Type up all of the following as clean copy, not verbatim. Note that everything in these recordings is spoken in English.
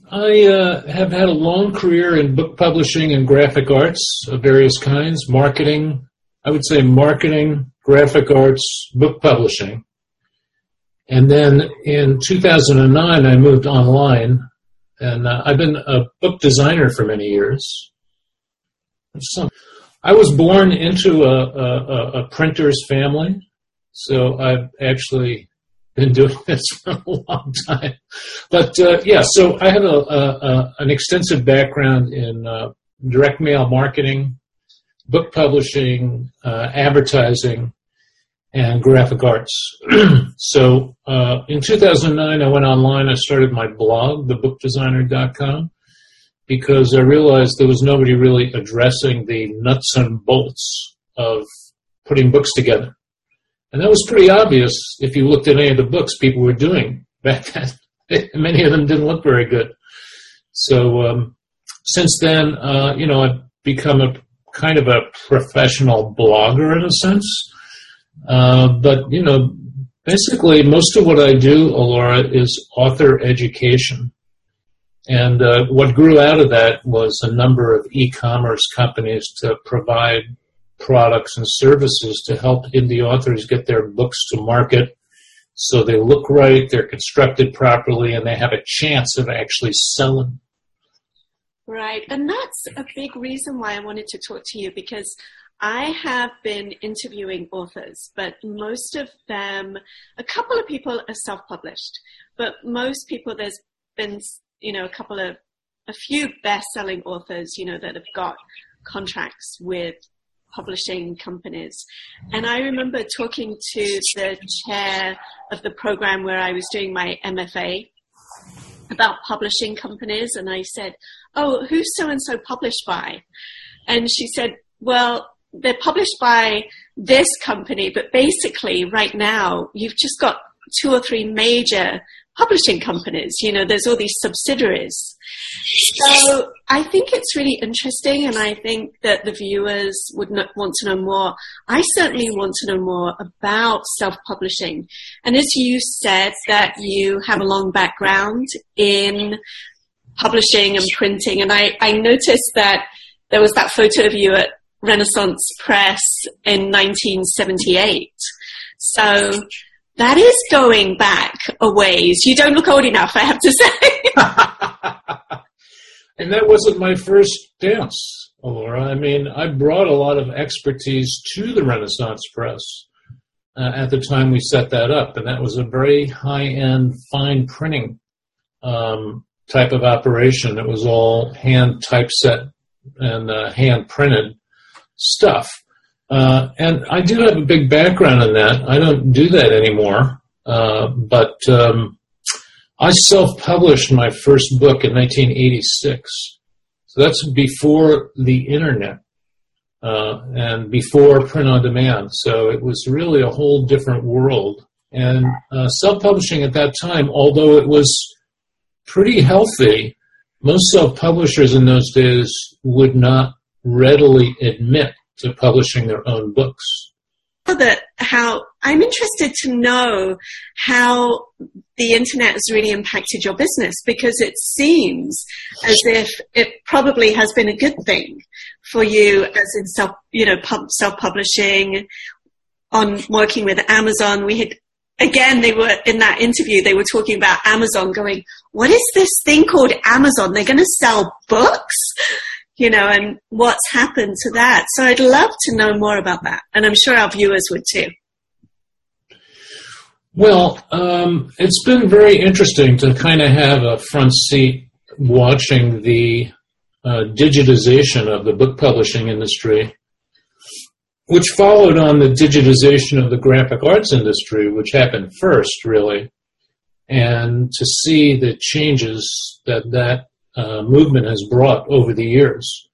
I have had a long career in book publishing and graphic arts of various kinds, marketing, I would say marketing, graphic arts, book publishing. And then in 2009, I moved online, and I've been a book designer for many years. I was born into a printer's family, so I've actually been doing this for a long time. But, so I have an extensive background in direct mail marketing, book publishing, advertising, and graphic arts. So in 2009, I went online. I started my blog, thebookdesigner.com, because I realized there was nobody really addressing the nuts and bolts of putting books together. And that was pretty obvious if you looked at any of the books people were doing back then. Many of them didn't look very good. So since then, I've become a kind of a professional blogger in a sense. But basically most of what I do, Alora, is author education. And what grew out of that was a number of e-commerce companies to provide products and services to help indie authors get their books to market so they look right, they're constructed properly, and they have a chance of actually selling. Right, and that's a big reason why I wanted to talk to you, because I have been interviewing authors, but most of them, a couple of people are self-published, but most people, there's been, a few best-selling authors, that have got contracts with publishing companies. And I remember talking to the chair of the program where I was doing my MFA about publishing companies, and I said, "Oh, who's so-and-so published by?" And she said, "Well, they're published by this company, but basically right now you've just got 2 or 3 major publishing companies. There's all these subsidiaries." So I think it's really interesting, and I think that the viewers would want to know more. I certainly want to know more about self-publishing. And as you said that you have a long background in publishing and printing, and I noticed that there was that photo of you at Renaissance Press in 1978. So that is going back a ways. You don't look old enough, I have to say. And that wasn't my first dance, Alora. I mean, I brought a lot of expertise to the Renaissance Press at the time we set that up, and that was a very high-end, fine printing type of operation. It was all hand typeset and hand-printed stuff. And I do have a big background in that. I don't do that anymore, but I self-published my first book in 1986. So that's before the Internet and before print on demand. So it was really a whole different world. And self-publishing at that time, although it was pretty healthy, most self-publishers in those days would not readily admit to publishing their own books. I'm interested to know how the internet has really impacted your business, because it seems as if it probably has been a good thing for you, as in self-publishing, on working with Amazon. They were in that interview, they were talking about Amazon, going, "What is this thing called Amazon? They're going to sell books?" And what's happened to that. So I'd love to know more about that. And I'm sure our viewers would too. Well, it's been very interesting to kind of have a front seat watching the digitization of the book publishing industry, which followed on the digitization of the graphic arts industry, which happened first, really, and to see the changes that movement has brought over the years.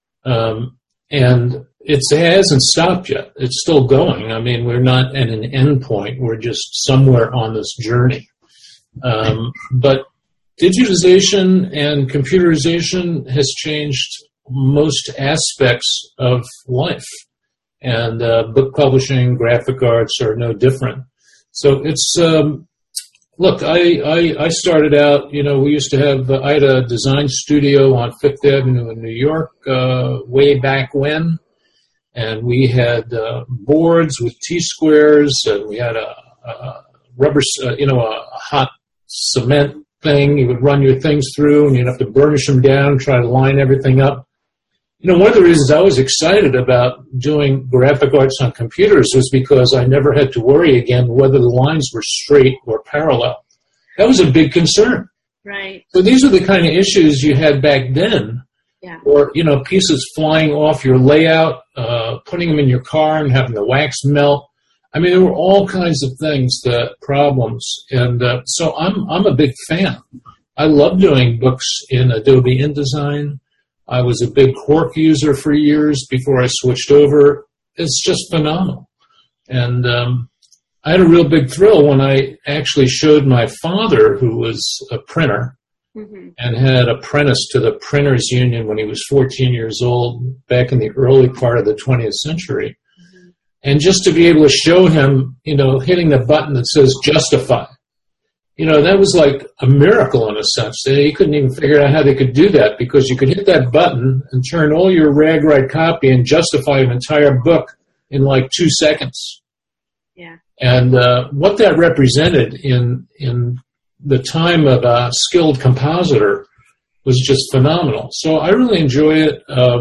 And it hasn't stopped yet. It's still going. I mean, we're not at an end point. We're just somewhere on this journey. But digitization and computerization has changed most aspects of life. And book publishing, graphic arts are no different. So it's look, I started out, we used to have, I had a design studio on Fifth Avenue in New York way back when, and we had boards with T-squares, and we had a rubber, a hot cement thing. You would run your things through, and you'd have to burnish them down, try to line everything up. One of the reasons I was excited about doing graphic arts on computers was because I never had to worry again whether the lines were straight or parallel. That was a big concern. Right. So these are the kind of issues you had back then. Yeah. Or, pieces flying off your layout, putting them in your car and having the wax melt. I mean, there were all kinds of things, problems. And so I'm a big fan. I love doing books in Adobe InDesign. I was a big Quark user for years before I switched over. It's just phenomenal. And I had a real big thrill when I actually showed my father, who was a printer, mm-hmm. and had apprenticed to the Printers Union when he was 14 years old back in the early part of the 20th century. Mm-hmm. And just to be able to show him, hitting the button that says justify. That was like a miracle in a sense. He couldn't even figure out how they could do that because you could hit that button and turn all your RagWrite copy and justify an entire book in like 2 seconds. Yeah. And what that represented in the time of a skilled compositor was just phenomenal. So I really enjoy it.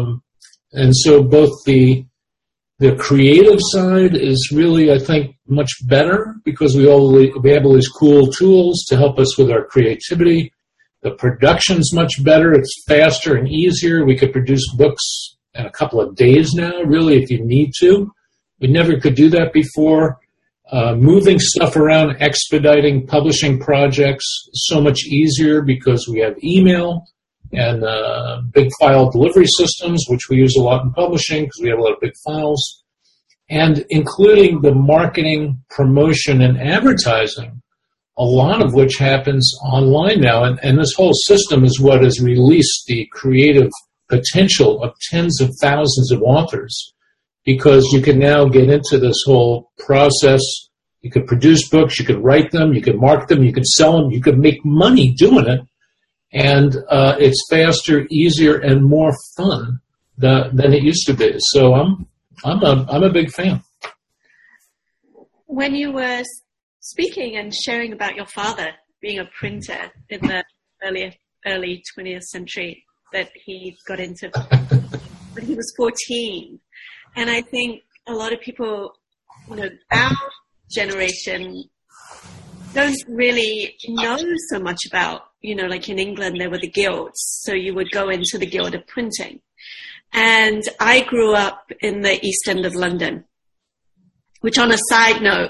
And so both the creative side is really, I think, much better because we have all these cool tools to help us with our creativity. The production's much better. It's faster and easier. We could produce books in a couple of days now, really, if you need to. We never could do that before. Moving stuff around, expediting publishing projects is so much easier because we have email and big file delivery systems, which we use a lot in publishing because we have a lot of big files, and including the marketing, promotion, and advertising, a lot of which happens online now. And this whole system is what has released the creative potential of tens of thousands of authors because you can now get into this whole process. You could produce books, you could write them, you could market them, you could sell them, you could make money doing it. And it's faster, easier, and more fun than it used to be. So I'm a big fan. When you were speaking and sharing about your father being a printer in the early 20th century, that he got into when he was 14, and I think a lot of people, our generation don't really know so much about, like in England, there were the guilds. So you would go into the Guild of Printing. And I grew up in the East End of London, which on a side note,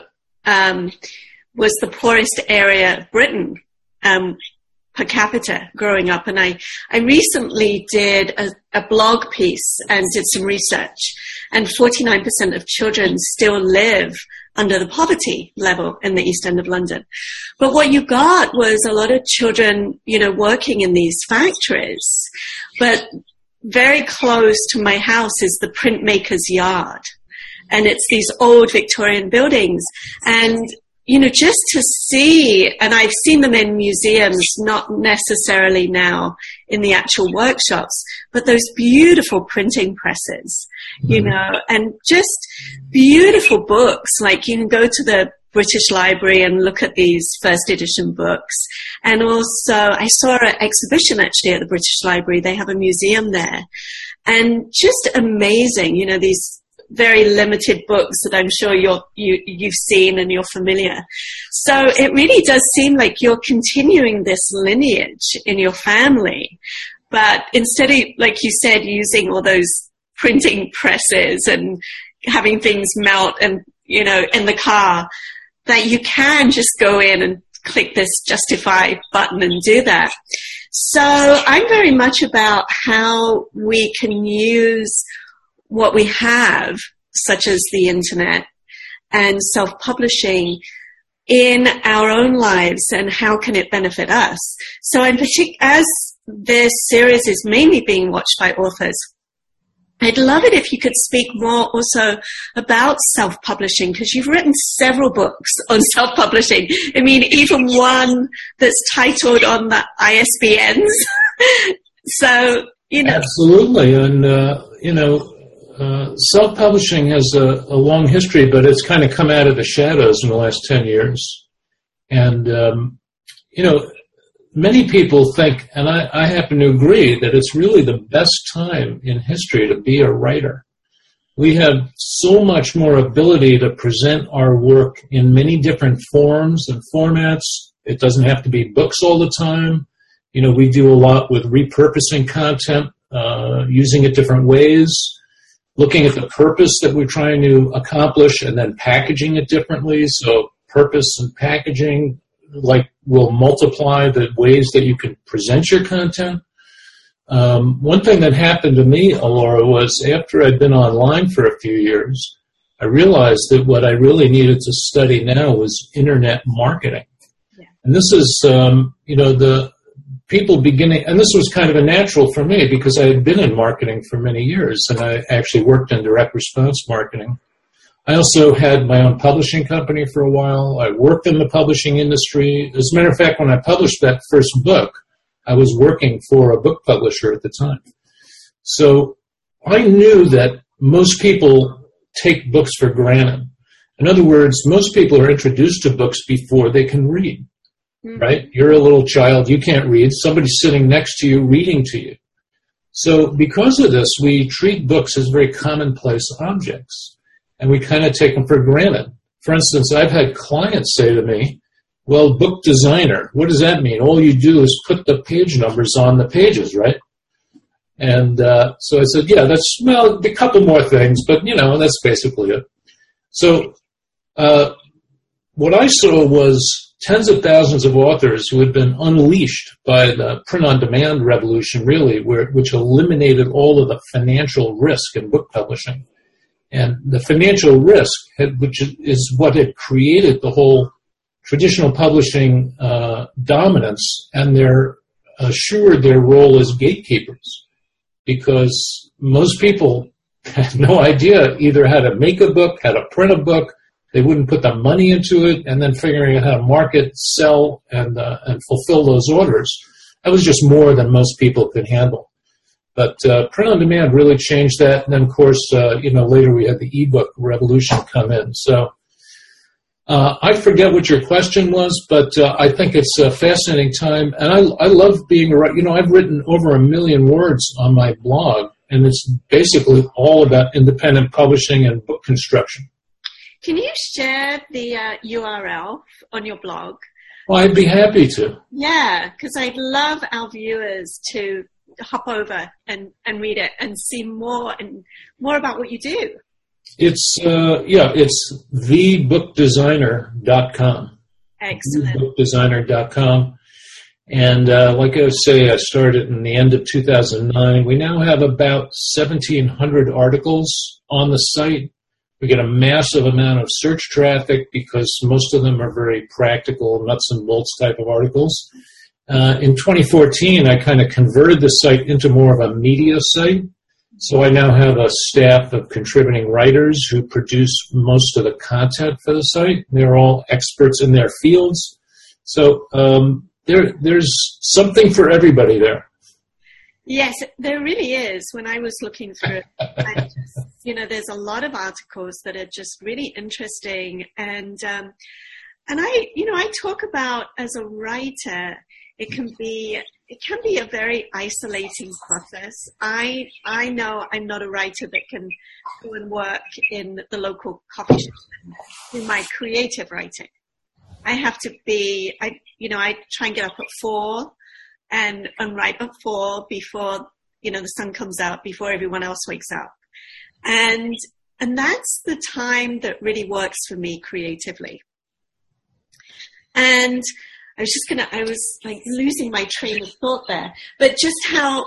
was the poorest area of Britain, per capita growing up. And I recently did a blog piece and did some research, and 49% of children still live under the poverty level in the East End of London. But what you got was a lot of children, working in these factories. But very close to my house is the printmaker's yard. And it's these old Victorian buildings. And, just to see, and I've seen them in museums, not necessarily now in the actual workshops, but those beautiful printing presses, and just beautiful books. Like you can go to the British Library and look at these first edition books. And also I saw an exhibition actually at the British Library. They have a museum there. And just amazing, these very limited books that I'm sure you've seen and you're familiar. So it really does seem like you're continuing this lineage in your family, but instead of, like you said, using all those printing presses and having things melt and, in the car, that you can just go in and click this justify button and do that. So I'm very much about how we can use what we have, such as the internet and self-publishing, in our own lives, and how can it benefit us. So in particular, as this series is mainly being watched by authors, I'd love it if you could speak more also about self-publishing, because you've written several books on self-publishing. I mean, even one that's titled on the ISBNs. So, Absolutely. And, self-publishing has a long history, but it's kind of come out of the shadows in the last 10 years. And, many people think, and I happen to agree, that it's really the best time in history to be a writer. We have so much more ability to present our work in many different forms and formats. It doesn't have to be books all the time. We do a lot with repurposing content, using it different ways, looking at the purpose that we're trying to accomplish, and then packaging it differently. So purpose and packaging will multiply the ways that you can present your content. One thing that happened to me, Alora, was after I'd been online for a few years, I realized that what I really needed to study now was internet marketing. Yeah. And this is, the people beginning, and this was kind of a natural for me because I had been in marketing for many years, and I actually worked in direct response marketing. I also had my own publishing company for a while. I worked in the publishing industry. As a matter of fact, when I published that first book, I was working for a book publisher at the time. So I knew that most people take books for granted. In other words, most people are introduced to books before they can read, right? You're a little child, you can't read. Somebody's sitting next to you reading to you. So because of this, we treat books as very commonplace objects. And we kind of take them for granted. For instance, I've had clients say to me, well, book designer, what does that mean? All you do is put the page numbers on the pages, right? And so I said, yeah, that's, a couple more things, but, that's basically it. So what I saw was tens of thousands of authors who had been unleashed by the print-on-demand revolution, really, which eliminated all of the financial risk in book publishing. And the financial risk, which is what had created the whole traditional publishing dominance, and they're assured their role as gatekeepers, because most people had no idea either how to make a book, how to print a book. They wouldn't put the money into it, and then figuring out how to market, sell, and fulfill those orders. That was just more than most people could handle. But print on demand really changed that. And then, of course, later we had the ebook revolution come in. So I forget what your question was, but I think it's a fascinating time. And I love being a writer. I've written over 1 million words on my blog, and it's basically all about independent publishing and book construction. Can you share the URL on your blog? Well, I'd be happy to. Yeah, because I'd love our viewers to hop over and read it and see more about what you do. It's thebookdesigner.com. Excellent. Thebookdesigner.com. And like I say, I started in the end of 2009. We now have about 1,700 articles on the site. We get a massive amount of search traffic because most of them are very practical, nuts and bolts type of articles. In 2014, I kind of converted the site into more of a media site. So I now have a staff of contributing writers who produce most of the content for the site. They're all experts in their fields. So there's something for everybody there. Yes, there really is. When I was looking through it, there's a lot of articles that are just really interesting. And I talk about, as a writer, it can be a very isolating process. I know I'm not a writer that can go and work in the local coffee shop and do my creative writing. I have to be, I try and get up at 4 and write at 4 before, the sun comes out, before everyone else wakes up. And that's the time that really works for me creatively. And I was like losing my train of thought there, but just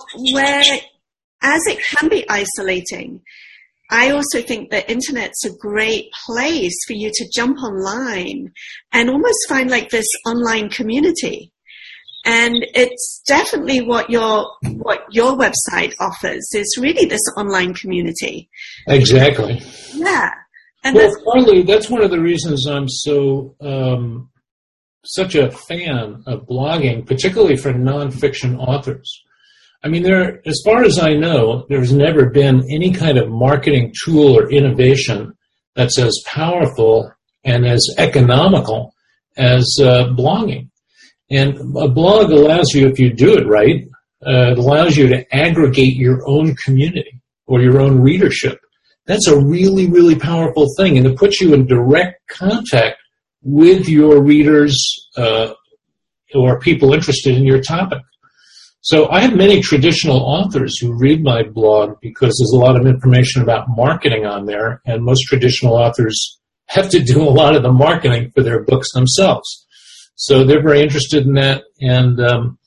as it can be isolating, I also think that internet's a great place for you to jump online and almost find like this online community. And it's definitely what your website offers is really this online community. Exactly. Yeah. And well, Carly, that's one of the reasons I'm so such a fan of blogging, particularly for nonfiction authors. I mean, as far as I know, there's never been any kind of marketing tool or innovation that's as powerful and as economical as blogging. And a blog allows you, if you do it right, it allows you to aggregate your own community or your own readership. That's a really, really powerful thing, and it puts you in direct contact with your readers or people interested in your topic. So I have many traditional authors who read my blog because there's a lot of information about marketing on there, and most traditional authors have to do a lot of the marketing for their books themselves. So they're very interested in that, and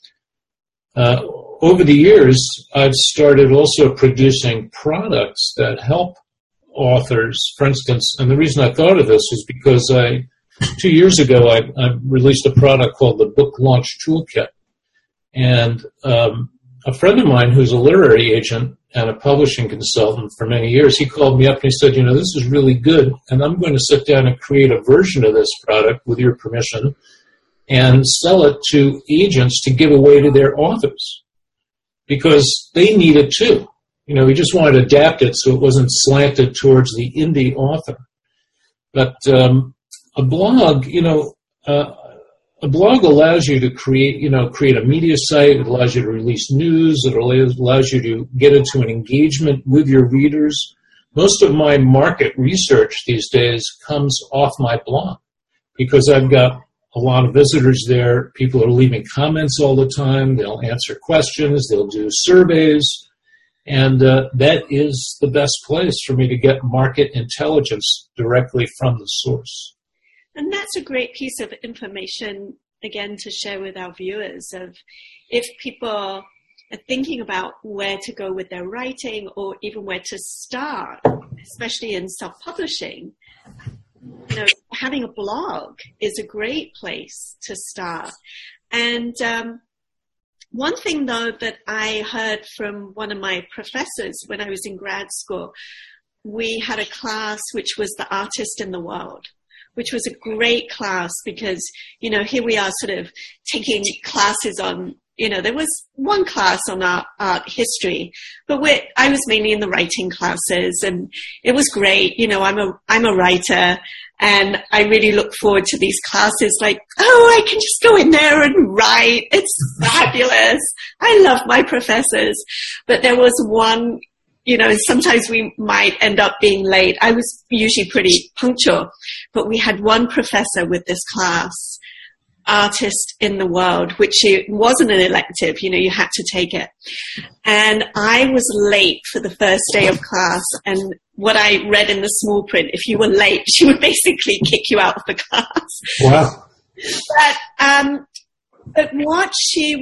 over the years, I've started also producing products that help authors. For instance, and the reason I thought of this is because 2 years ago, I released a product called the Book Launch Toolkit. And a friend of mine who's a literary agent and a publishing consultant for many years, he called me up and he said, this is really good, and I'm going to sit down and create a version of this product with your permission and sell it to agents to give away to their authors because they need it too. We just wanted to adapt it so it wasn't slanted towards the indie author. But a blog, a blog allows you to create a media site. It allows you to release news. It allows you to get into an engagement with your readers. Most of my market research these days comes off my blog because I've got a lot of visitors there. People are leaving comments all the time. They'll answer questions. They'll do surveys. And that is the best place for me to get market intelligence directly from the source. And that's a great piece of information, again, to share with our viewers of if people are thinking about where to go with their writing or even where to start, especially in self-publishing, having a blog is a great place to start. And one thing, though, that I heard from one of my professors when I was in grad school, we had a class which was The Artist in the World, which was a great class because, here we are sort of taking classes on, there was one class on art history, but I was mainly in the writing classes, and it was great. I'm a writer, and I really look forward to these classes like, I can just go in there and write. It's fabulous. I love my professors. But there was one, sometimes we might end up being late. I was usually pretty punctual, but we had one professor with this class, Artist in the World, which wasn't an elective, you had to take it. And I was late for the first day of class, and what I read in the small print, if you were late, she would basically kick you out of the class. Wow. But what she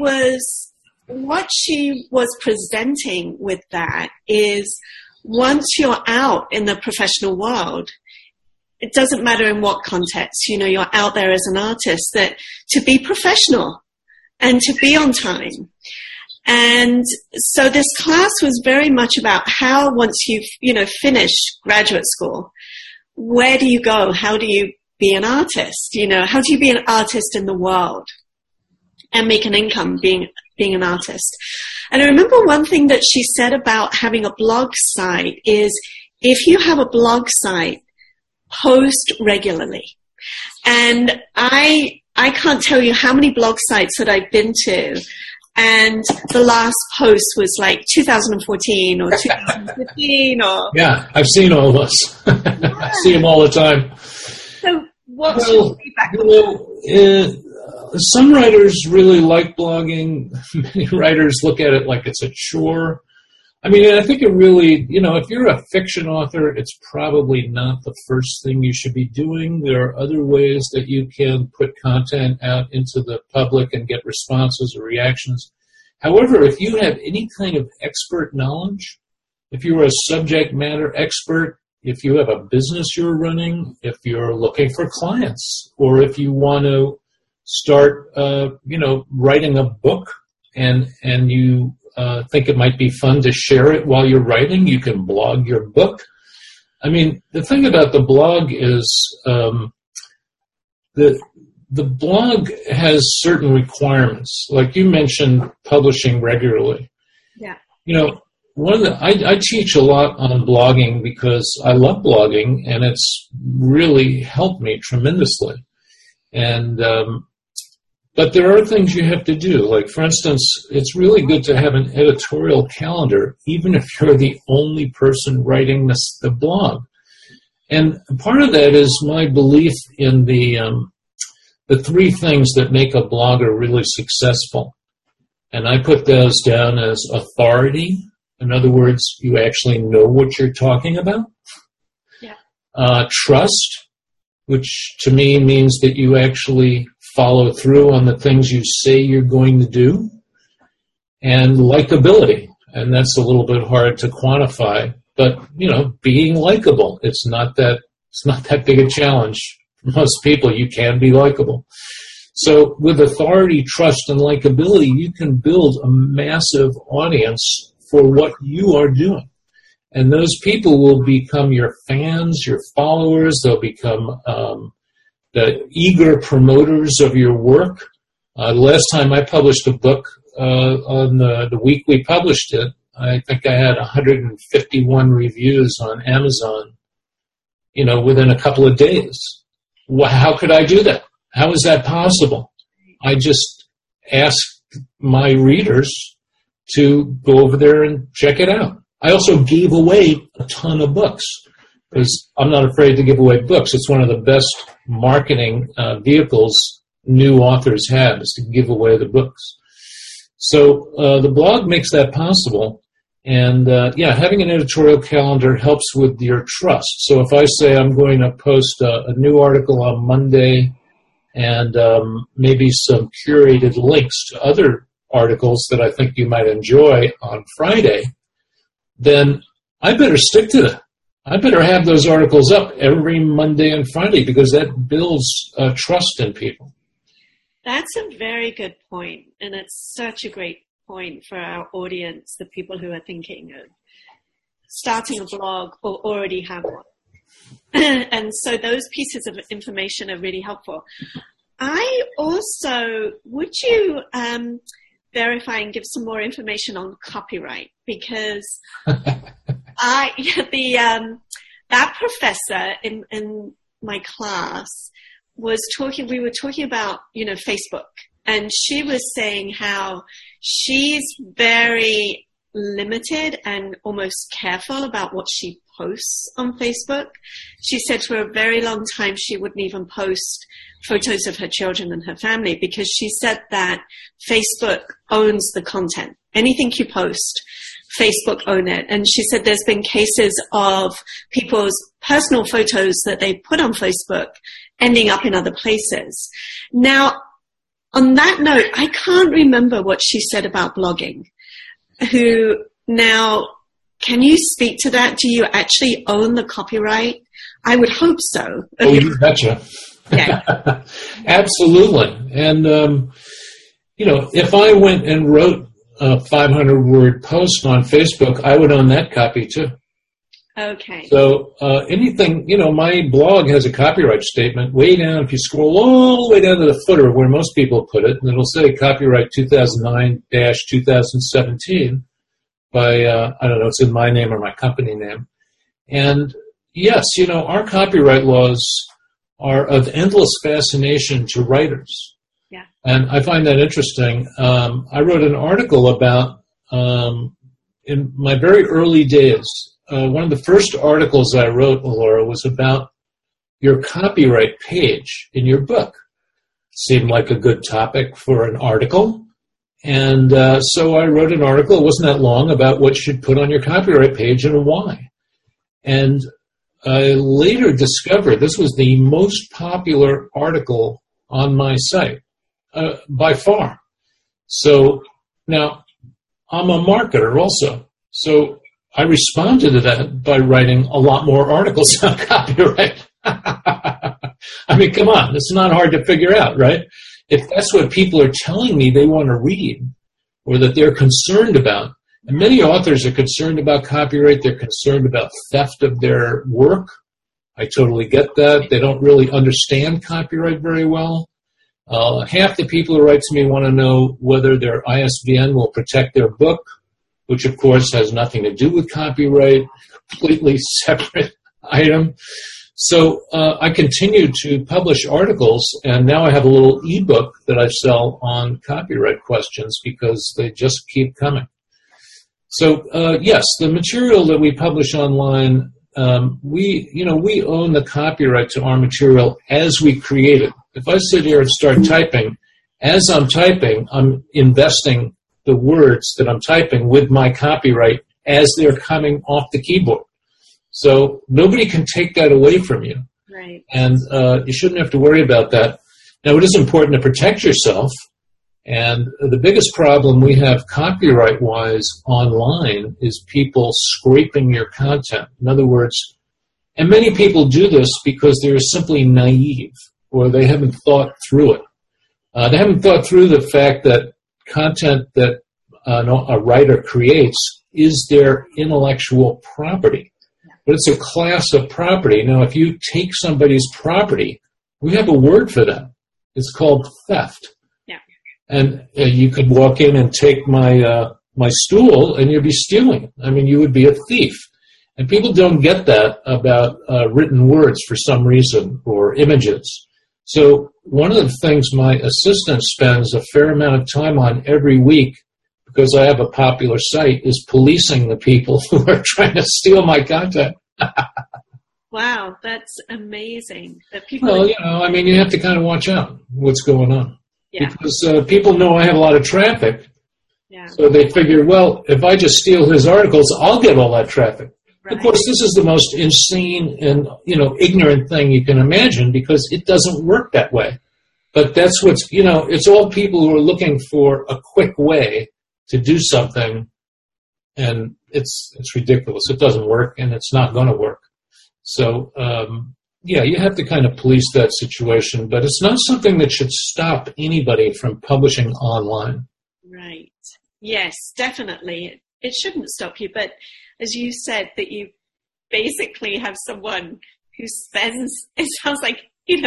was presenting with that is once you're out in the professional world, it doesn't matter in what context, you're out there as an artist, that to be professional and to be on time. And so this class was very much about how once you've, finished graduate school, where do you go? How do you be an artist? How do you be an artist in the world and make an income being an artist? And I remember one thing that she said about having a blog site is if you have a blog site, post regularly. And I can't tell you how many blog sites that I've been to, and the last post was like 2014 or 2015 or... Yeah, I've seen all of us. Yeah. I see them all the time. So what's your feedback? Some writers really like blogging. Many writers look at it like it's a chore. I mean, I think it really, if you're a fiction author, it's probably not the first thing you should be doing. There are other ways that you can put content out into the public and get responses or reactions. However, if you have any kind of expert knowledge, if you're a subject matter expert, if you have a business you're running, if you're looking for clients, or if you want to start, writing a book and you think it might be fun to share it while you're writing, you can blog your book. I mean, the thing about the blog is the blog has certain requirements. Like you mentioned, publishing regularly. Yeah. I teach a lot on blogging because I love blogging, and it's really helped me tremendously. And but there are things you have to do. Like, for instance, it's really good to have an editorial calendar, even if you're the only person writing the blog. And part of that is my belief in the 3 things that make a blogger really successful. And I put those down as authority. In other words, you actually know what you're talking about. Yeah. Trust, which to me means that you actually follow through on the things you say you're going to do. And likability, and that's a little bit hard to quantify, but being likable, it's not that big a challenge. For most people, you can be likable. So with authority, trust, and likability, you can build a massive audience for what you are doing. And those people will become your fans, your followers. They'll become the eager promoters of your work. Last time I published a book, on the week we published it, I think I had 151 reviews on Amazon, within a couple of days. How could I do that? How is that possible? I just asked my readers to go over there and check it out. I also gave away a ton of books because I'm not afraid to give away books. It's one of the best marketing vehicles new authors have, is to give away the books. So the blog makes that possible. And, having an editorial calendar helps with your trust. So if I say I'm going to post a new article on Monday and maybe some curated links to other articles that I think you might enjoy on Friday, then I better stick to that. I better have those articles up every Monday and Friday because that builds trust in people. That's a very good point, and it's such a great point for our audience, the people who are thinking of starting a blog or already have one. And so those pieces of information are really helpful. Would you verify and give some more information on copyright? Because that professor in my class we were talking about, Facebook. And she was saying how she's very limited and almost careful about what she posts on Facebook. She said for a very long time she wouldn't even post photos of her children and her family because she said that Facebook owns the content. Anything you post, Facebook own it. And she said there's been cases of people's personal photos that they put on Facebook ending up in other places. Now, on that note, I can't remember what she said about blogging. Can you speak to that? Do you actually own the copyright? I would hope so. Oh, you betcha. Yeah. Absolutely. And, if I went and wrote a 500-word post on Facebook, I would own that copy too. Okay. So anything, my blog has a copyright statement way down. If you scroll all the way down to the footer where most people put it, and it'll say copyright 2009-2017 by, it's in my name or my company name. And yes, our copyright laws are of endless fascination to writers. Yeah. And I find that interesting. I wrote an article about, in my very early days, one of the first articles I wrote, Laura, was about your copyright page in your book. Seemed like a good topic for an article. And so I wrote an article, it wasn't that long, about what you should put on your copyright page and why. And I later discovered this was the most popular article on my site, by far. So now I'm a marketer also. So I responded to that by writing a lot more articles on copyright. I mean, come on, it's not hard to figure out, right? if that's what people are telling me they want to read or that they're concerned about. And many authors are concerned about copyright. They're concerned about theft of their work. I totally get that. They don't really understand copyright very well. Half the people who write to me want to know whether their ISBN will protect their book, which of course has nothing to do with copyright, completely separate item. So I continue to publish articles, and now I have a little ebook that I sell on copyright questions because they just keep coming. So yes, the material that we publish online, we own the copyright to our material as we create it. If I sit here and start typing, as I'm typing, I'm investing the words that I'm typing with my copyright as they're coming off the keyboard. So nobody can take that away from you. Right. And you shouldn't have to worry about that. Now, it is important to protect yourself. And the biggest problem we have copyright-wise online is people scraping your content. In other words, and many people do this because they're simply naive or they haven't thought through it. They haven't thought through the fact that content that a writer creates is their intellectual property. But it's a class of property. Now, if you take somebody's property, we have a word for that. It's called theft. Yeah. And you could walk in and take my stool, and you'd be stealing it. I mean, you would be a thief. And people don't get that about written words for some reason, or images. So one of the things my assistant spends a fair amount of time on every week, because I have a popular site, is policing the people who are trying to steal my content. Wow, that's amazing. That people. Well, you have to kind of watch out what's going on. Yeah. Because people know I have a lot of traffic. Yeah. So they figure, well, if I just steal his articles, I'll get all that traffic. Right. Of course, this is the most insane and, ignorant thing you can imagine because it doesn't work that way. But that's what's, it's all people who are looking for a quick way to do something, and it's ridiculous. It doesn't work, and it's not going to work. So, you have to kind of police that situation, but it's not something that should stop anybody from publishing online. Right. Yes, definitely. It shouldn't stop you, but as you said, that you basically have someone who spends, it sounds like,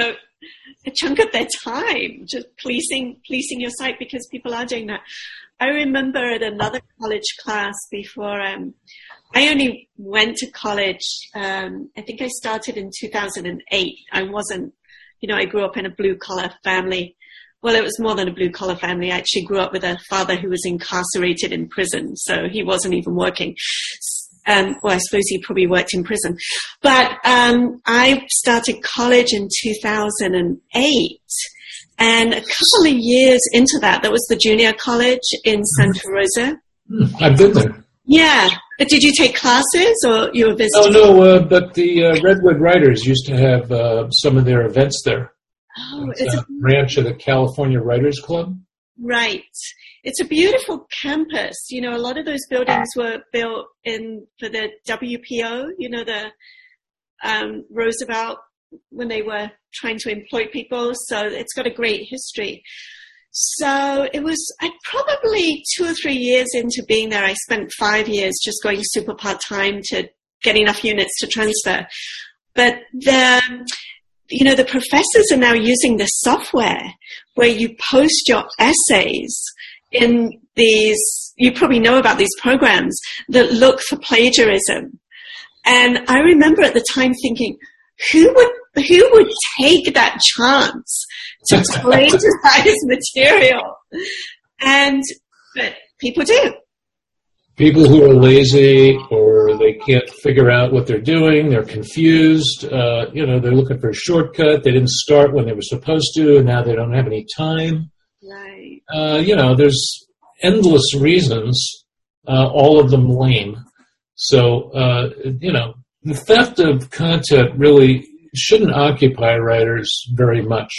a chunk of their time just policing your site because people are doing that. I remember at another college class before, I only went to college, I think I started in 2008. I wasn't, I grew up in a blue-collar family. Well, it was more than a blue-collar family. I actually grew up with a father who was incarcerated in prison, so he wasn't even working. Well, I suppose he probably worked in prison. But I started college in 2008. And a couple of years into that was the junior college in Santa Rosa. I've been there. Yeah. But did you take classes or you were visiting? Oh, no, but the Redwood Writers used to have some of their events there. Oh, it's a branch of the California Writers Club. Right. It's a beautiful campus. A lot of those buildings were built for the WPO, the Roosevelt, when they were trying to employ people. So it's got a great history. So it was probably 2 or 3 years into being there. I spent 5 years just going super part-time to get enough units to transfer. But the professors are now using this software where you post your essays in these, you probably know about these programs that look for plagiarism. And I remember at the time thinking, who would take that chance to plagiarize material? But people do. People who are lazy or they can't figure out what they're doing, they're confused, they're looking for a shortcut. They didn't start when they were supposed to, and now they don't have any time. Right. There's endless reasons, all of them lame. So, the theft of content really shouldn't occupy writers very much.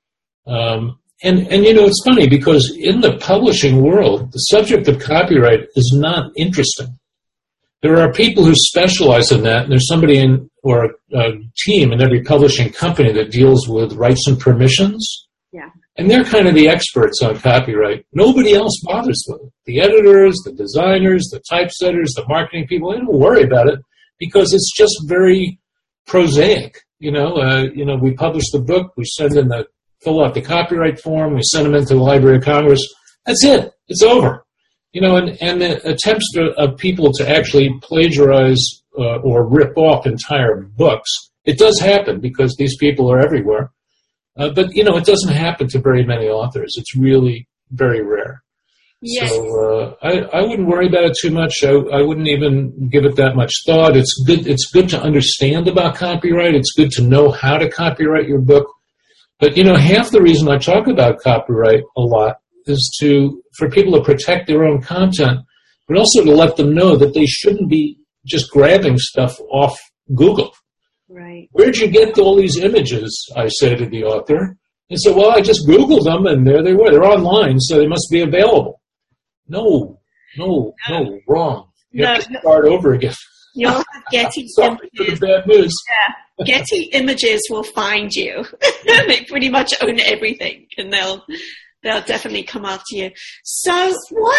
And it's funny because in the publishing world, the subject of copyright is not interesting. There are people who specialize in that, and there's somebody or a team in every publishing company that deals with rights and permissions. Yeah. And they're kind of the experts on copyright. Nobody else bothers with it. The editors, the designers, the typesetters, the marketing people, they don't worry about it because it's just very prosaic. We publish the book, we fill out the copyright form, we send them into the Library of Congress. That's it. It's over. And the attempts of people to actually plagiarize or rip off entire books, it does happen because these people are everywhere. But it doesn't happen to very many authors. It's really very rare. Yes. So I wouldn't worry about it too much. I wouldn't even give it that much thought. It's good to understand about copyright. It's good to know how to copyright your book. But half the reason I talk about copyright a lot is for people to protect their own content, but also to let them know that they shouldn't be just grabbing stuff off Google. Right. Where'd you get all these images? I say to the author. He said, well, I just Googled them, and there they were. They're online, so they must be available. No, wrong. You have to start over again. You'll have Getty Sorry for the bad news. Yeah. Getty Images will find you. They pretty much own everything, and they'll definitely come after you. So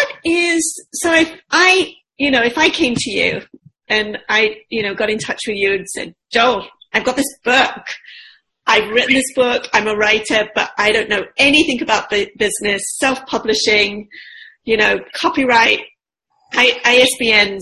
if I came to you and I, got in touch with you and said, Joel, I've got this book. I've written this book. I'm a writer, but I don't know anything about the business, self-publishing, copyright, ISBNs.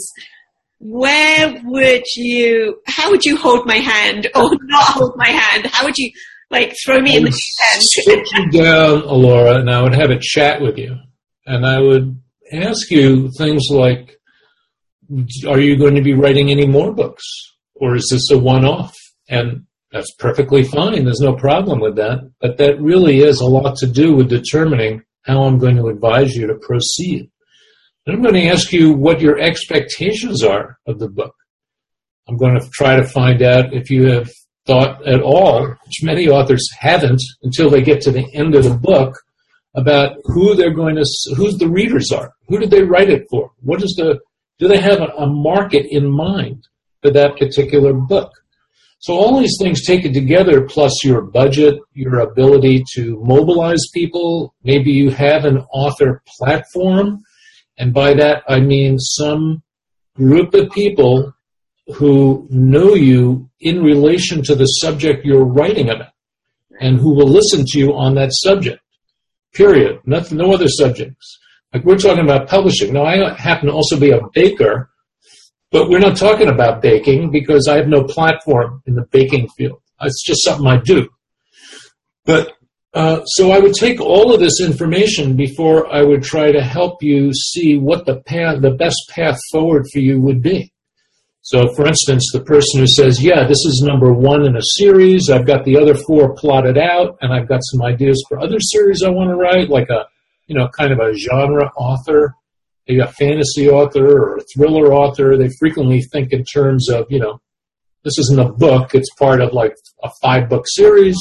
How would you hold my hand or not hold my hand? How would you throw me in the deep end? Sit you down, Alora, and I would have a chat with you. And I would ask you things like, are you going to be writing any more books? Or is this a one-off? And that's perfectly fine. There's no problem with that. But that really is a lot to do with determining how I'm going to advise you to proceed. And I'm going to ask you what your expectations are of the book. I'm going to try to find out if you have thought at all, which many authors haven't until they get to the end of the book, about who the readers are. Who did they write it for? Do they have a market in mind for that particular book? So all these things taken together, plus your budget, your ability to mobilize people, maybe you have an author platform, and by that I mean some group of people who know you in relation to the subject you're writing about and who will listen to you on that subject, period. No other subjects. Like we're talking about publishing. Now, I happen to also be a baker, but we're not talking about baking because I have no platform in the baking field. It's just something I do. But so I would take all of this information before I would try to help you see what the best path forward for you would be. So, for instance, the person who says, yeah, this is number 1 in a series, I've got the other 4 plotted out, and I've got some ideas for other series I want to write, like kind of a genre author, maybe a fantasy author or a thriller author. They frequently think in terms of, this isn't a book, it's part of like a 5-book series,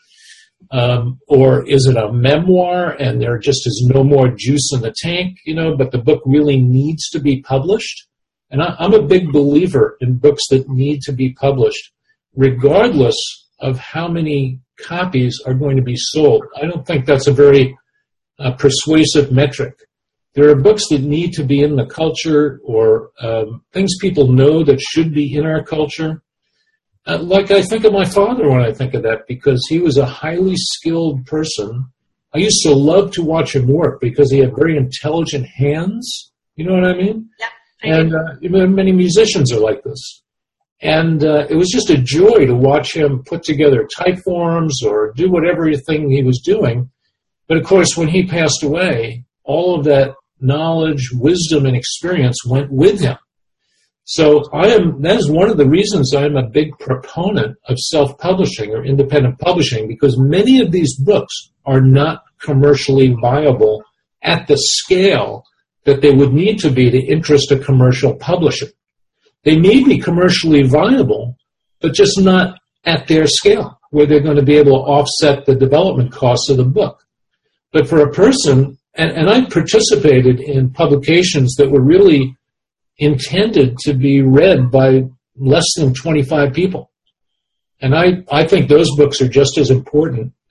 or is it a memoir and there just is no more juice in the tank, but the book really needs to be published. And I'm a big believer in books that need to be published, regardless of how many copies are going to be sold. I don't think that's a very persuasive metric. There are books that need to be in the culture or things people know that should be in our culture. Like I think of my father when I think of that, because he was a highly skilled person. I used to love to watch him work because he had very intelligent hands. You know what I mean? Yeah. And many musicians are like this. And it was just a joy to watch him put together type forms or do whatever thing he was doing. But, of course, when he passed away, all of that knowledge, wisdom, and experience went with him. So that is one of the reasons I'm a big proponent of self-publishing or independent publishing, because many of these books are not commercially viable at the scale that they would need to be to interest a commercial publisher. They may be commercially viable, but just not at their scale, where they're going to be able to offset the development costs of the book. But for a person, and I participated in publications that were really intended to be read by less than 25 people. And I think those books are just as important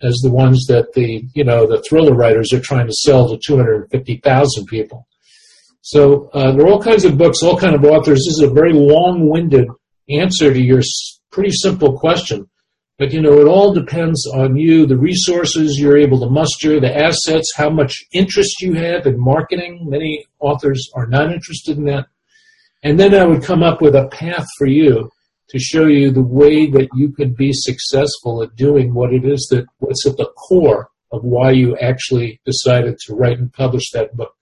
as the ones that the thriller writers are trying to sell to 250,000 people. So there are all kinds of books, all kinds of authors. This is a very long-winded answer to your pretty simple question. But, it all depends on you, the resources you're able to muster, the assets, how much interest you have in marketing. Many authors are not interested in that. And then I would come up with a path for you to show you the way that you could be successful at doing what it is what's at the core of why you actually decided to write and publish that book.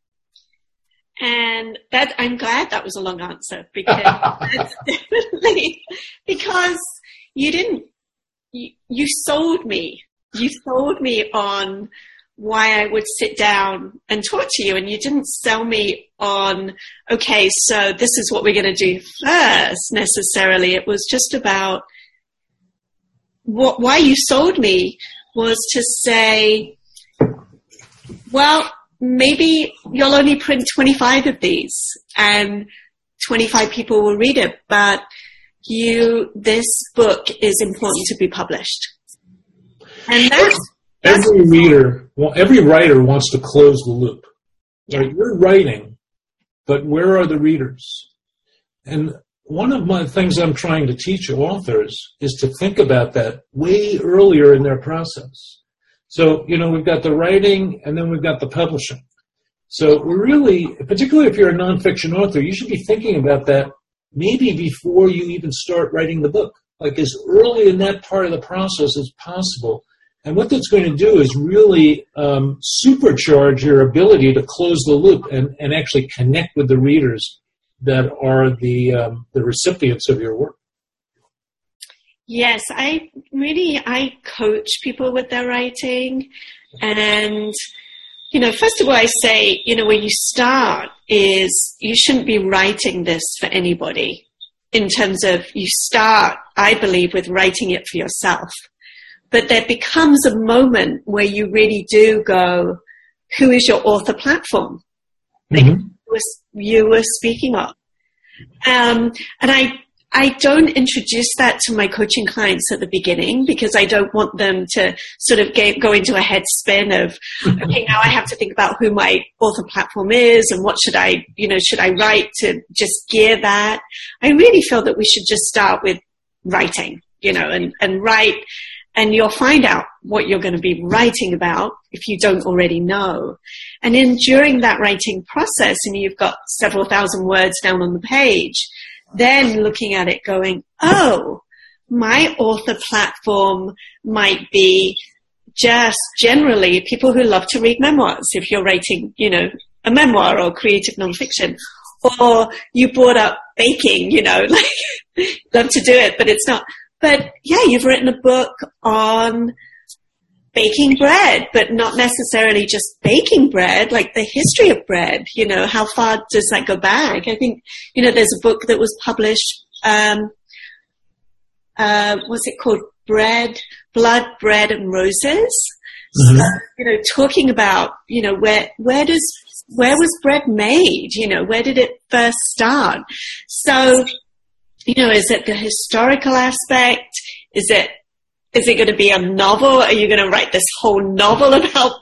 And I'm glad that was a long answer, because that's definitely, because you sold me. You sold me on why I would sit down and talk to you, and you didn't sell me on, okay, so this is what we're going to do first necessarily. It was just about why you sold me was to say, well, maybe you'll only print 25 of these and 25 people will read it, but this book is important to be published. And every writer wants to close the loop. Yeah. Right? You're writing, but where are the readers? And one of my things I'm trying to teach authors is to think about that way earlier in their process. So, we've got the writing and then we've got the publishing. So we're really, particularly if you're a nonfiction author, you should be thinking about that maybe before you even start writing the book, like as early in that part of the process as possible. And what that's going to do is really supercharge your ability to close the loop and actually connect with the readers that are the recipients of your work. Yes, I coach people with their writing. And, first of all, I say, where you start is you shouldn't be writing this for anybody. In terms of you start, I believe, with writing it for yourself. But there becomes a moment where you really do go, who is your author platform that you were speaking of? And I don't introduce that to my coaching clients at the beginning, because I don't want them to sort of go into a head spin of, okay, now I have to think about who my author platform is and what should I write to just gear that. I really feel that we should just start with writing, and write. And you'll find out what you're going to be writing about if you don't already know. And during that writing process, and you've got several thousand words down on the page, then looking at it going, oh, my author platform might be just generally people who love to read memoirs, if you're writing, a memoir or creative nonfiction. Or you brought up baking, love to do it, but it's not. But yeah, you've written a book on baking bread, but not necessarily just baking bread, like the history of bread. How far does that go back? I think, there's a book that was published, what's it called? Blood, Bread and Roses. Mm-hmm. So, talking about, where was bread made? Where did it first start? So, is it the historical aspect? Is it going to be a novel? Are you going to write this whole novel about?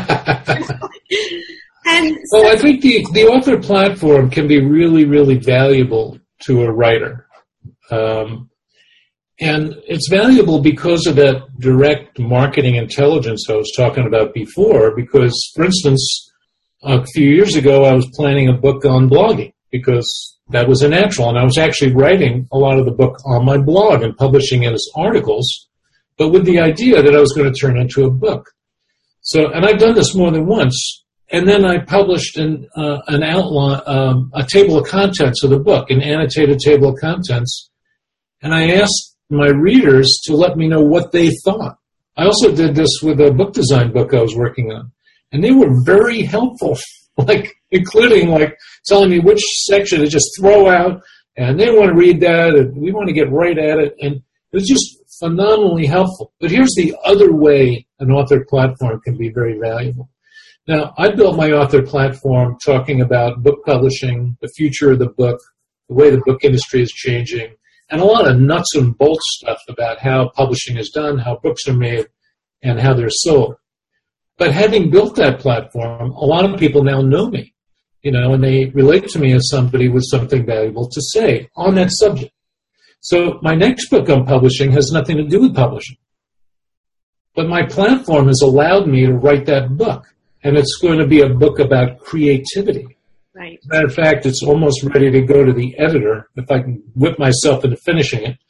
Well, I think the author platform can be really, really valuable to a writer. And it's valuable because of that direct marketing intelligence I was talking about before. Because, for instance, a few years ago, I was planning a book on blogging because that was a natural. And I was actually writing a lot of the book on my blog and publishing it as articles, but with the idea that I was going to turn it into a book. So, and I've done this more than once. And then I published an outline, a table of contents of the book, an annotated table of contents. And I asked my readers to let me know what they thought. I also did this with a book design book I was working on. And they were very helpful, including telling me which section to just throw out. And they want to read that, and we want to get right at it. And it was just phenomenally helpful. But here's the other way an author platform can be very valuable. Now, I built my author platform talking about book publishing, the future of the book, the way the book industry is changing, and a lot of nuts and bolts stuff about how publishing is done, how books are made. and how they're sold. But having built that platform, a lot of people now know me, and they relate to me as somebody with something valuable to say on that subject. So my next book I'm publishing has nothing to do with publishing. But my platform has allowed me to write that book, and it's going to be a book about creativity. Right. As a matter of fact, it's almost ready to go to the editor, if I can whip myself into finishing it.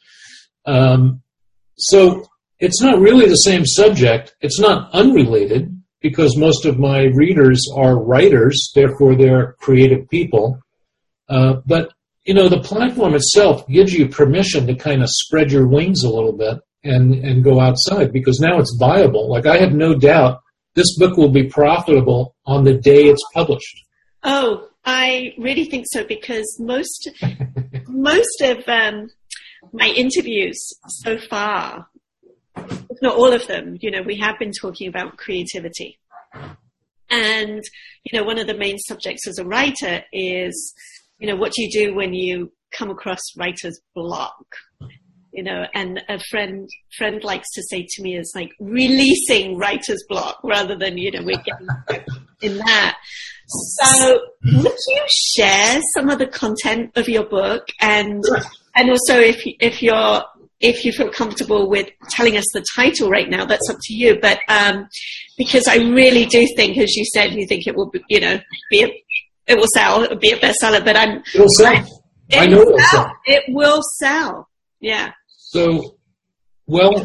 So it's not really the same subject. It's not unrelated, because most of my readers are writers, therefore they're creative people. But, the platform itself gives you permission to kind of spread your wings a little bit and go outside, because now it's viable. Like, I have no doubt this book will be profitable on the day it's published. Oh, I really think so, because most of my interviews so far, if not all of them, we have been talking about creativity. And, one of the main subjects as a writer is, what do you do when you come across writer's block? And a friend likes to say to me, is like releasing writer's block rather than, we're getting in that. So would you share some of the content of your book, and also if you feel comfortable with telling us the title right now, that's up to you. But because I really do think, as you said, you think it will be, it will sell, it'll be a bestseller. But it'll sell. I know it'll sell. It will sell. Yeah. So, well,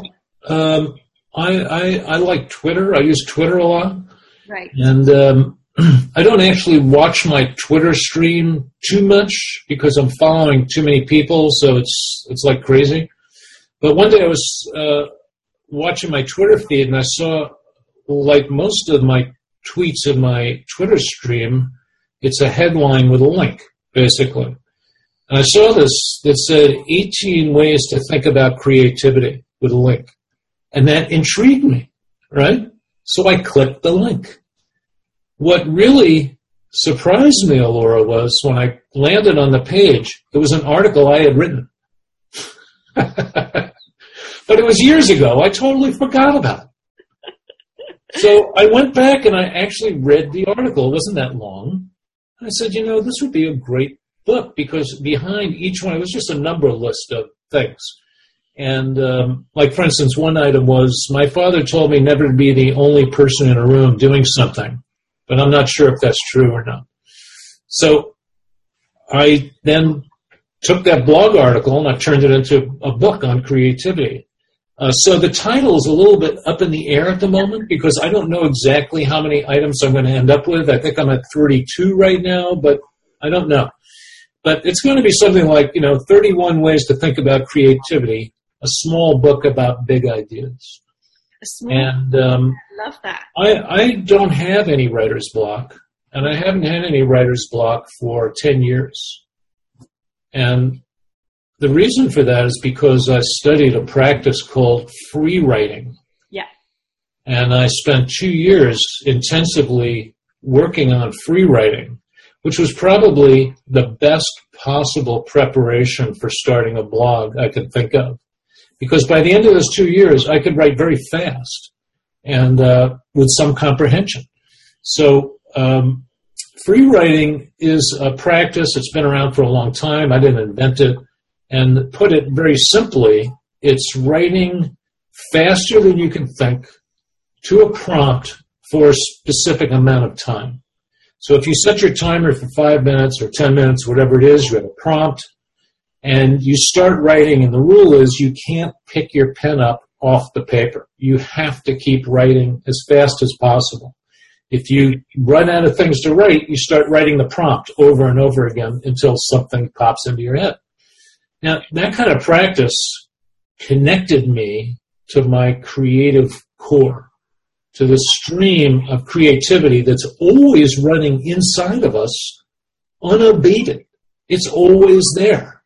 I like Twitter. I use Twitter a lot. Right. And I don't actually watch my Twitter stream too much because I'm following too many people, so it's like crazy. But one day I was watching my Twitter feed, and I saw, like most of my tweets in my Twitter stream, it's a headline with a link, basically. And I saw this that said 18 ways to think about creativity with a link. And that intrigued me, right? So I clicked the link. What really surprised me, Alora, was when I landed on the page, it was an article I had written. But it was years ago. I totally forgot about it. So I went back and I actually read the article. It wasn't that long. I said, this would be a great book, because behind each one, it was just a number list of things. And like, for instance, one item was, my father told me never to be the only person in a room doing something, but I'm not sure if that's true or not. So I then took that blog article and I turned it into a book on creativity. So the title is a little bit up in the air at the moment, because I don't know exactly how many items I'm going to end up with. I think I'm at 32 right now, but I don't know. But it's going to be something like, 31 ways to think about creativity, a small book about big ideas. I love that. I don't have any writer's block, and I haven't had any writer's block for 10 years. And the reason for that is because I studied a practice called free writing. Yeah. And I spent 2 years intensively working on free writing, which was probably the best possible preparation for starting a blog I could think of. Because by the end of those 2 years, I could write very fast and with some comprehension. So free writing is a practice that's been around for a long time. I didn't invent it. And put it very simply, it's writing faster than you can think to a prompt for a specific amount of time. So if you set your timer for 5 minutes or 10 minutes, whatever it is, you have a prompt, and you start writing, and the rule is you can't pick your pen up off the paper. You have to keep writing as fast as possible. If you run out of things to write, you start writing the prompt over and over again until something pops into your head. Now, that kind of practice connected me to my creative core, to the stream of creativity that's always running inside of us, unabated. It's always there.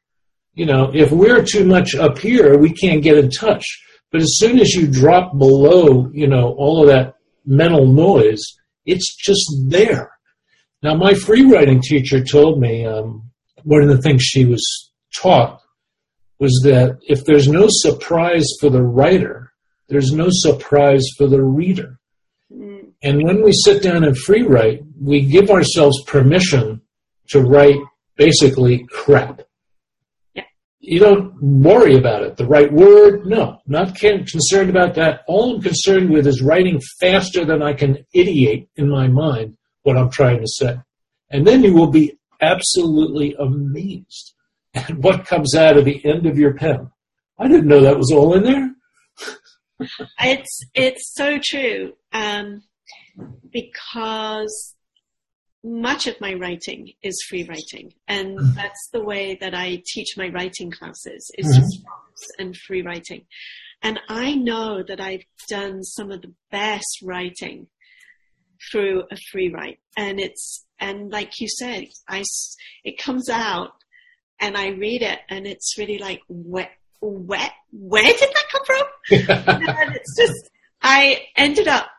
If we're too much up here, we can't get in touch. But as soon as you drop below, all of that mental noise, it's just there. Now, my free writing teacher told me one of the things she was taught was that if there's no surprise for the writer, there's no surprise for the reader. And when we sit down and free write, we give ourselves permission to write basically crap. Yeah. You don't worry about it. The right word? No, not concerned about that. All I'm concerned with is writing faster than I can ideate in my mind what I'm trying to say. And then you will be absolutely amazed at what comes out of the end of your pen. I didn't know that was all in there. It's so true, because much of my writing is free writing, and that's the way that I teach my writing classes, is just prompts and free writing. And I know that I've done some of the best writing through a free write, and like you said, it comes out, and I read it, and it's really like, where did that come from? And it's just, I ended up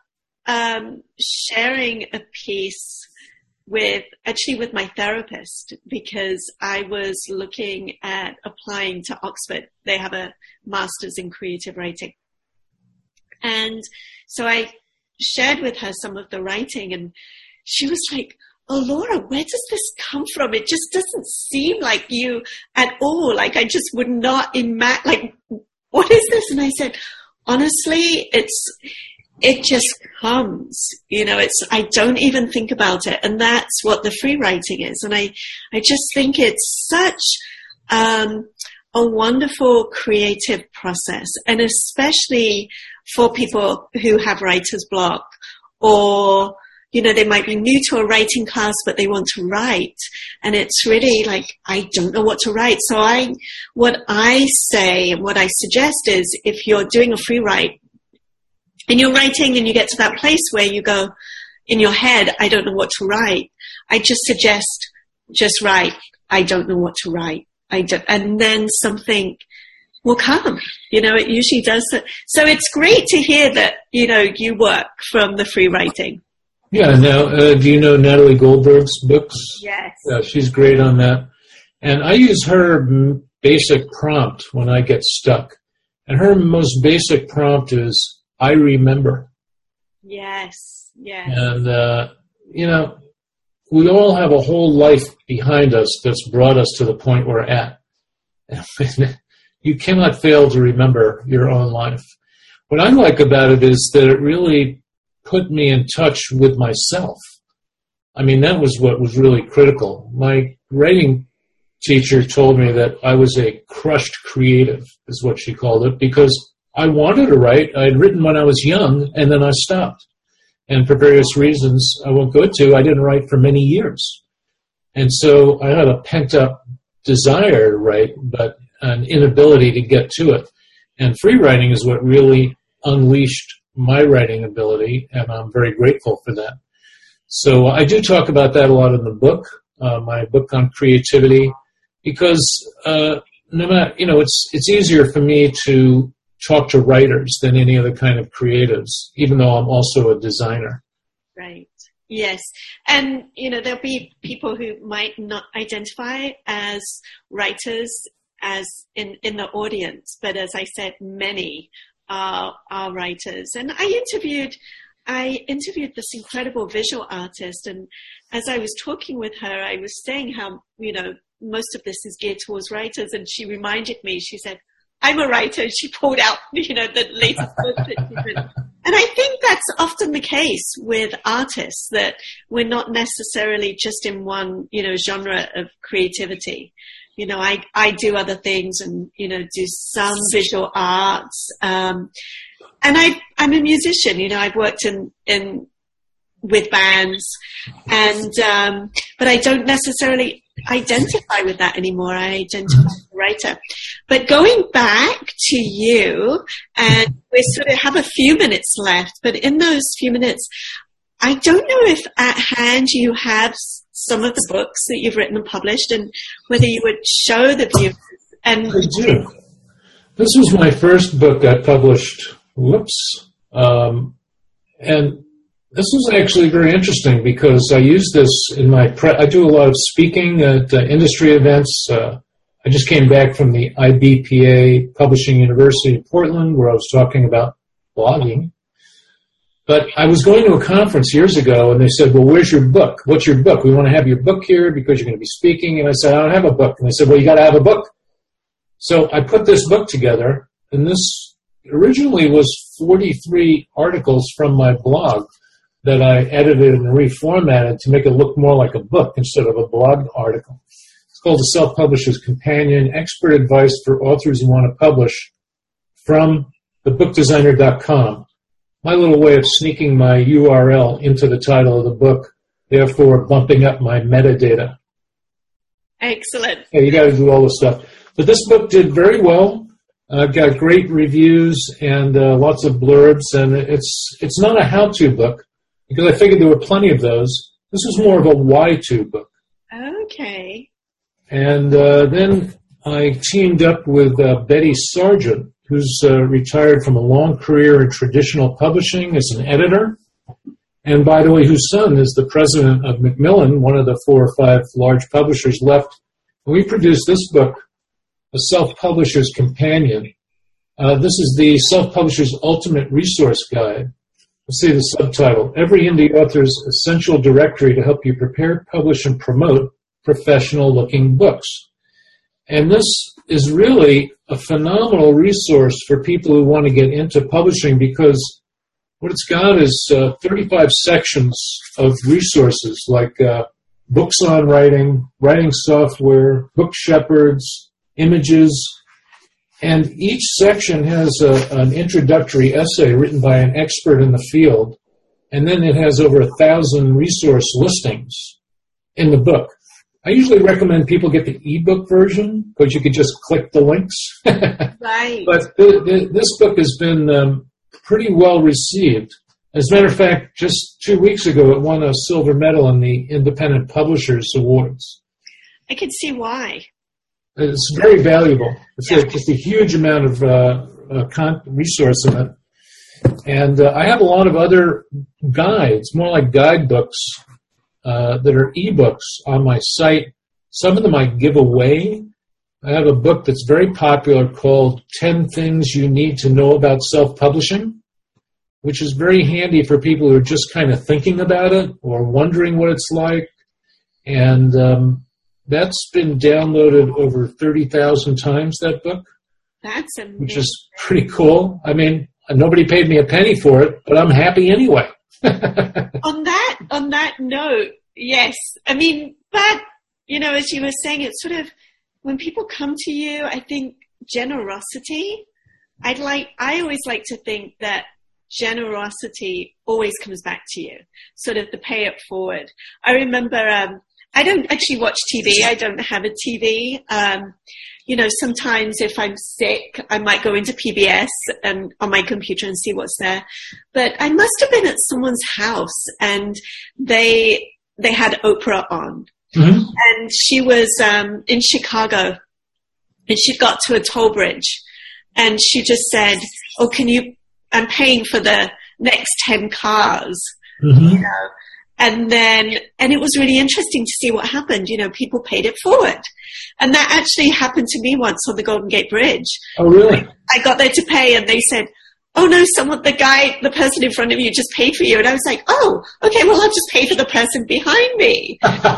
sharing a piece with my therapist, because I was looking at applying to Oxford. They have a master's in creative writing. And so I shared with her some of the writing, and she was like, "Oh, Laura, where does this come from? It just doesn't seem like you at all. Like, I just would not imagine, like, what is this?" And I said, honestly, it just comes, I don't even think about it. And that's what the free writing is. And I just think it's such a wonderful creative process, and especially for people who have writer's block, or they might be new to a writing class, but they want to write. And it's really like, I don't know what to write. So what I say and what I suggest is, if you're doing a free write and you're writing and you get to that place where you go in your head, I don't know what to write, I just suggest just write, I don't know what to write. And then something will come. It usually does that. So it's great to hear that, you work from the free writing. Yeah. Now, do you know Natalie Goldberg's books? Yes. Yeah, she's great on that. And I use her basic prompt when I get stuck. And her most basic prompt is, I remember. Yes. Yes. And, we all have a whole life behind us that's brought us to the point we're at. You cannot fail to remember your own life. What I like about it is that it really put me in touch with myself. I mean, that was what was really critical. My writing teacher told me that I was a crushed creative, is what she called it, because I wanted to write. I had written when I was young, and then I stopped. And for various reasons I won't go into, I didn't write for many years. And so I had a pent-up desire to write, but an inability to get to it. And free writing is what really unleashed my writing ability, and I'm very grateful for that. So I do talk about that a lot in the book, my book on creativity, because no matter, it's easier for me to talk to writers than any other kind of creatives, even though I'm also a designer. Right. Yes. And, there'll be people who might not identify as writers as in the audience, but as I said, many are writers. And I interviewed this incredible visual artist, and as I was talking with her, I was saying how, most of this is geared towards writers, and she reminded me, she said, I'm a writer. She pulled out, the latest book that she's written. And I think that's often the case with artists, that we're not necessarily just in one, genre of creativity. I do other things and, do some visual arts. And I'm a musician, I've worked with bands, and, but I don't necessarily identify with that anymore. I identify as a writer. But going back to you, and we sort of have a few minutes left, but in those few minutes, I don't know if at hand you have some of the books that you've written and published, and whether you would show the viewers. And I do. This was my first book I published. And this was actually very interesting, because I use this in I do a lot of speaking at industry events. I just came back from the IBPA Publishing University of Portland, where I was talking about blogging. But I was going to a conference years ago, and they said, well, where's your book? What's your book? We want to have your book here because you're going to be speaking. And I said, I don't have a book. And they said, well, you got to have a book. So I put this book together, and this originally was 43 articles from my blog that I edited and reformatted to make it look more like a book instead of a blog article. It's called The Self-Publisher's Companion, Expert Advice for Authors Who Want to Publish, from thebookdesigner.com. My little way of sneaking my URL into the title of the book, therefore bumping up my metadata. Excellent. Yeah, you got to do all this stuff. But this book did very well. Got great reviews and lots of blurbs, and it's not a how-to book because I figured there were plenty of those. This is more of a why-to book. Okay. And then I teamed up with Betty Sargent, who's retired from a long career in traditional publishing as an editor, and by the way, whose son is the president of Macmillan, one of the 4 or 5 large publishers left. And we produced this book, A Self-Publisher's Companion. This is the Self-Publisher's Ultimate Resource Guide. Let's see the subtitle, Every Indie Author's Essential Directory to Help You Prepare, Publish, and Promote Professional-Looking Books. And this is really a phenomenal resource for people who want to get into publishing because what it's got is 35 sections of resources like books on writing, writing software, book shepherds, images, and each section has an introductory essay written by an expert in the field, and then it has over 1,000 resource listings in the book. I usually recommend people get the ebook version because you could just click the links. Right. But this book has been pretty well received. As a matter of fact, just 2 weeks ago, it won a silver medal in the Independent Publishers Awards. I can see why. It's very valuable. It's just a huge amount of resource in it. And I have a lot of other guides, more like guidebooks, that are ebooks on my site. Some of them I give away. I have a book that's very popular called 10 Things You Need to Know About Self-Publishing, which is very handy for people who are just kind of thinking about it or wondering what it's like. And that's been downloaded over 30,000 times, that book. That's amazing. Which is pretty cool. I mean, nobody paid me a penny for it, but I'm happy anyway. On that note, yes. I mean, but, as you were saying, it's sort of, when people come to you, I think generosity, I always like to think that generosity always comes back to you, sort of the pay it forward. I remember, I don't actually watch TV. I don't have a TV. Sometimes if I'm sick, I might go into PBS and on my computer and see what's there. But I must have been at someone's house and they had Oprah on. Mm-hmm. And she was in Chicago and she'd got to a toll bridge and she just said, oh, I'm paying for the next 10 cars, mm-hmm. And it was really interesting to see what happened. People paid it forward. And that actually happened to me once on the Golden Gate Bridge. Oh, really? I got there to pay and they said, oh no, the person in front of you just paid for you. And I was like, oh, okay, well, I'll just pay for the person behind me.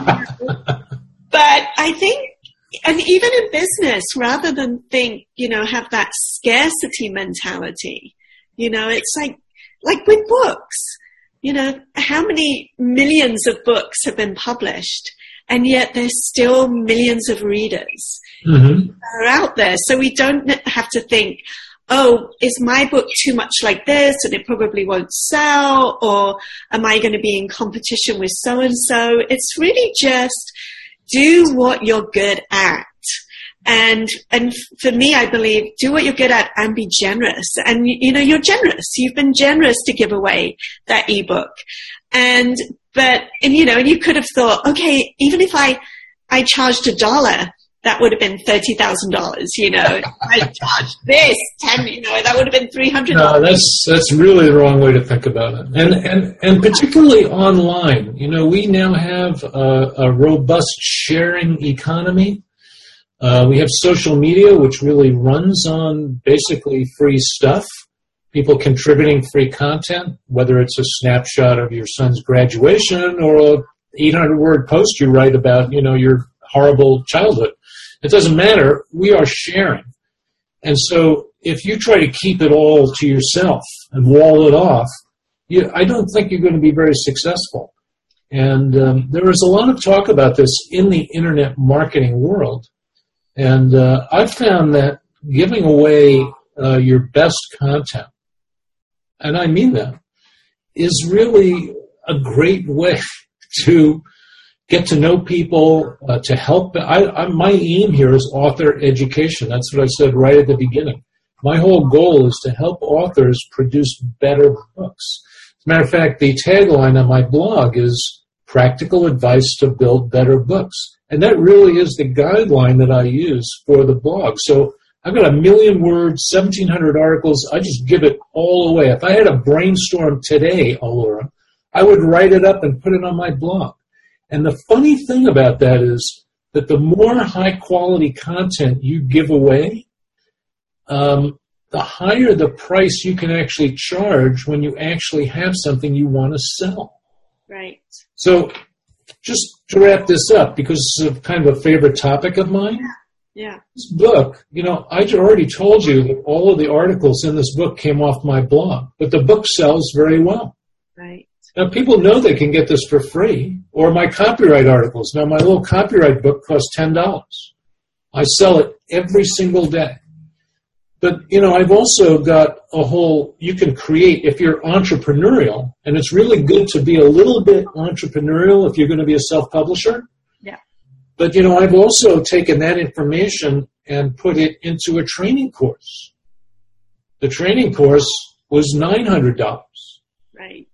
But I think, and even in business, rather than think, have that scarcity mentality, it's like with books. How many millions of books have been published, and yet there's still millions of readers mm-hmm. that are out there. So we don't have to think, oh, is my book too much like this and it probably won't sell, or am I going to be in competition with so-and-so? It's really just do what you're good at. And for me, I believe, do what you're good at and be generous. And, you're generous. You've been generous to give away that ebook. And you could have thought, okay, even if I charged $1, that would have been $30,000, I charged this 10, that would have been $300. No, that's really the wrong way to think about it. And particularly online, we now have a robust sharing economy. We have social media, which really runs on basically free stuff. people contributing free content, whether it's a snapshot of your son's graduation or a 800-word post you write about, your horrible childhood. It doesn't matter. We are sharing. And so if you try to keep it all to yourself and wall it off, I don't think you're going to be very successful. And there is a lot of talk about this in the internet marketing world. And I've found that giving away your best content, and I mean that, is really a great way to get to know people, to help. My aim here is author education. That's what I said right at the beginning. My whole goal is to help authors produce better books. As a matter of fact, the tagline on my blog is practical advice to build better books. And that really is the guideline that I use for the blog. So I've got 1 million words, 1,700 articles. I just give it all away. If I had a brainstorm today, Allura, I would write it up and put it on my blog. And the funny thing about that is that the more high-quality content you give away, the higher the price you can actually charge when you actually have something you want to sell. Right. So just to wrap this up, because it's kind of a favorite topic of mine, yeah. This book, I already told you that all of the articles in this book came off my blog, but the book sells very well. Right. Now, people know they can get this for free, or my copyright articles. Now, my little copyright book costs $10. I sell it every single day. But, I've also got you can create, if you're entrepreneurial, and it's really good to be a little bit entrepreneurial if you're going to be a self-publisher. Yeah. But, I've also taken that information and put it into a training course. The training course was $900. Right.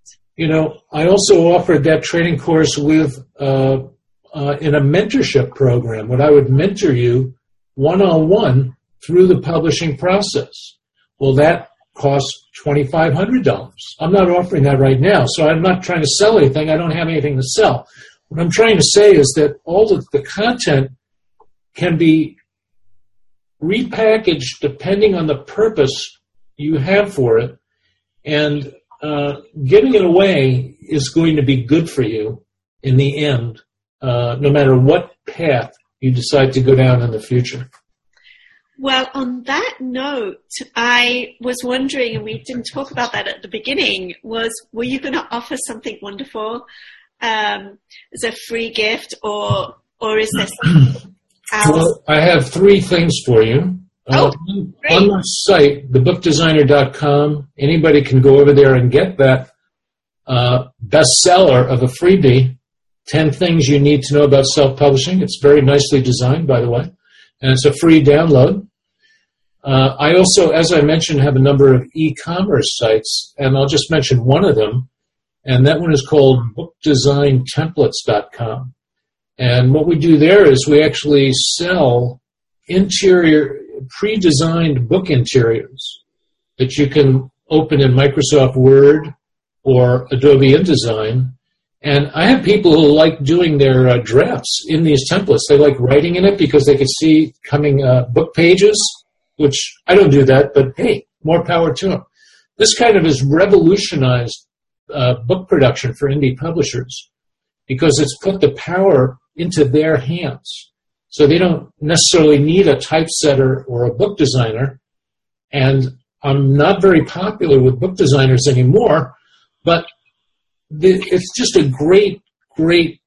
I also offered that training course with in a mentorship program, where I would mentor you one-on-one through the publishing process. Well, that costs $2,500. I'm not offering that right now, so I'm not trying to sell anything. I don't have anything to sell. What I'm trying to say is that all of the content can be repackaged depending on the purpose you have for it, and giving it away is going to be good for you in the end, no matter what path you decide to go down in the future. Well, on that note, I was wondering, and we didn't talk about that at the beginning, were you going to offer something wonderful as a free gift, or is there something else? Well, I have 3 things for you. On my site, thebookdesigner.com, anybody can go over there and get that bestseller of a freebie, 10 Things You Need to Know About Self-Publishing. It's very nicely designed, by the way, and it's a free download. I also, as I mentioned, have a number of e-commerce sites, and I'll just mention one of them, and that one is called bookdesigntemplates.com. And what we do there is we actually sell pre-designed book interiors that you can open in Microsoft Word or Adobe InDesign. And I have people who like doing their drafts in these templates. They like writing in it because they can see coming book pages, which I don't do that, but hey, more power to them. This kind of has revolutionized book production for indie publishers because it's put the power into their hands. So they don't necessarily need a typesetter or a book designer. And I'm not very popular with book designers anymore, but it's just a great, great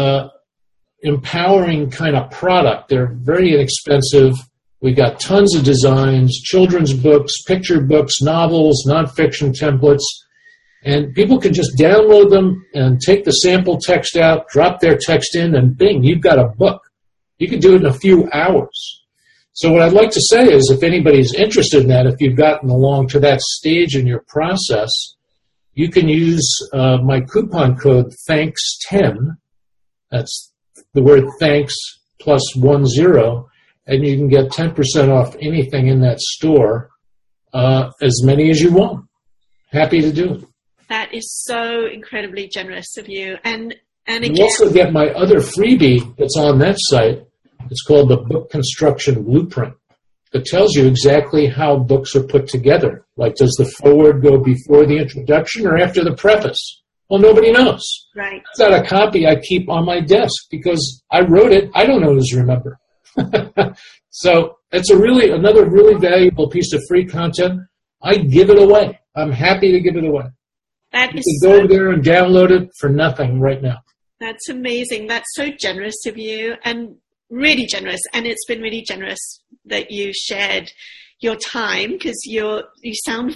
empowering kind of product. They're very inexpensive. We got tons of designs, children's books, picture books, novels, nonfiction templates, and people can just download them and take the sample text out, drop their text in, and bing, you've got a book. You can do it in a few hours. So what I'd like to say is if anybody's interested in that, if you've gotten along to that stage in your process, you can use my coupon code THANKS10. That's the word thanks plus 10, and you can get 10% off anything in that store, as many as you want. Happy to do it. That is so incredibly generous of you. And again, you also get my other freebie that's on that site. It's called the Book Construction Blueprint. that tells you exactly how books are put together. Like, does the foreword go before the introduction or after the preface? Well, nobody knows. Right. I've got a copy I keep on my desk because I wrote it. I don't always remember. So it's another really valuable piece of free content. I give it away. I'm happy to give it away. That you is can go over there and download it for nothing right now. That's amazing. That's so generous of you, and really generous. And it's been really generous that you shared your time, because you sound